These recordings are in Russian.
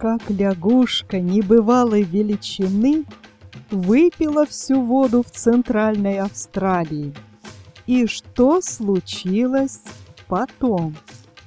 как лягушка небывалой величины выпила всю воду в Центральной Австралии. И что случилось потом?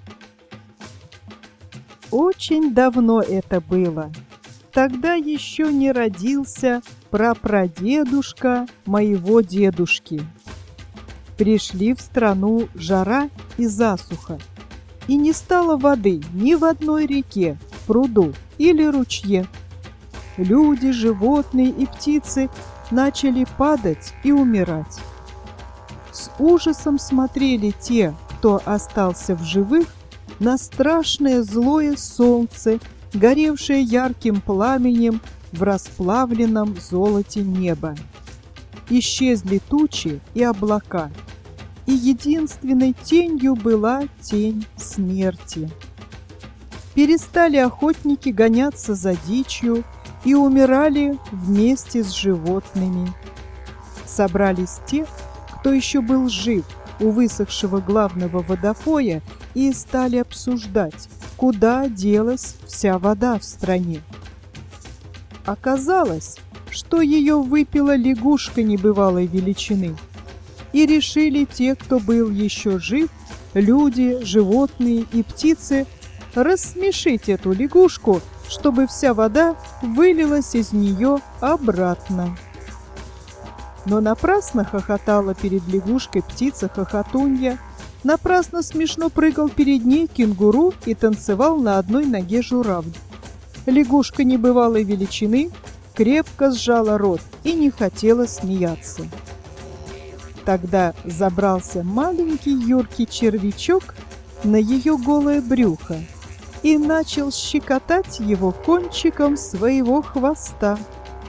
Очень давно это было. Тогда еще не родился прапрадедушка моего дедушки. Пришли в страну жара и засуха, и не стало воды ни в одной реке, пруду или ручье. Люди, животные и птицы начали падать и умирать. С ужасом смотрели те, кто остался в живых, на страшное злое солнце, горевшее ярким пламенем в расплавленном золоте неба. Исчезли тучи и облака, и единственной тенью была тень смерти. Перестали охотники гоняться за дичью и умирали вместе с животными. Собрались те, кто еще был жив у высохшего главного водопоя, и стали обсуждать, куда делась вся вода в стране. Оказалось, что ее выпила лягушка небывалой величины. И решили те, кто был еще жив, люди, животные и птицы, рассмешить эту лягушку, чтобы вся вода вылилась из нее обратно. Но напрасно хохотала перед лягушкой птица-хохотунья, напрасно смешно прыгал перед ней кенгуру и танцевал на одной ноге журавль. Лягушка небывалой величины крепко сжала рот и не хотела смеяться. Тогда забрался маленький юркий червячок на ее голое брюхо и начал щекотать его кончиком своего хвоста.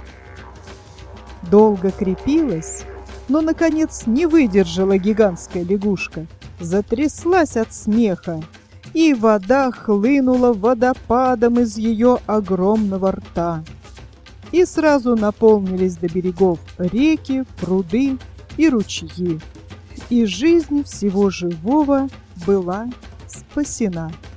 Долго крепилась, но, наконец, не выдержала гигантская лягушка, затряслась от смеха, и вода хлынула водопадом из ее огромного рта. И сразу наполнились до берегов реки, пруды и ручьи, и жизнь всего живого была спасена.